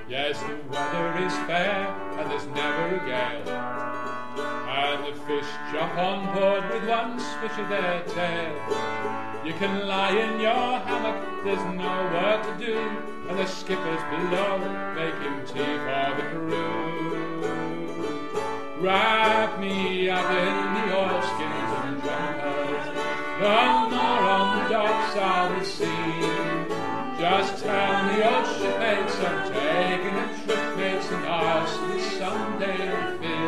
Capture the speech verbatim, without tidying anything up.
Yes, the weather is fair, and there's never a gale, and the fish jump on board with one switch of their tail. You can lie in your hammock, there's no work to do, and the skipper's below making tea for the crew. Wrap me up in the oilskins and jumpers, no more on the docks I'll be seen. Just tell me, old shipmates, I'm taking a trip, mates, and I'll see you someday.